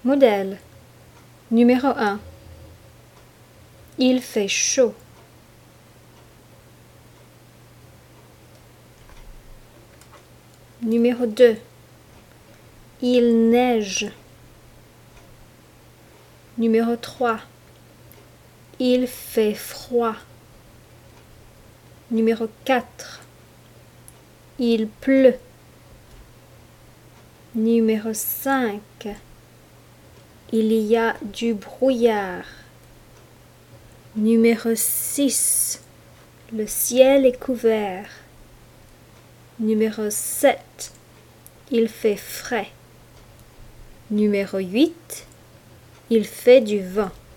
Modèle. Numéro 1. Il fait chaud. Numéro 2. Il neige. Numéro 3. Il fait froid. Numéro 4. Il pleut. Numéro 5. Il y a du brouillard. Numéro 6. Le ciel est couvert. Numéro 7. Il fait frais. Numéro 8. Il fait du vent.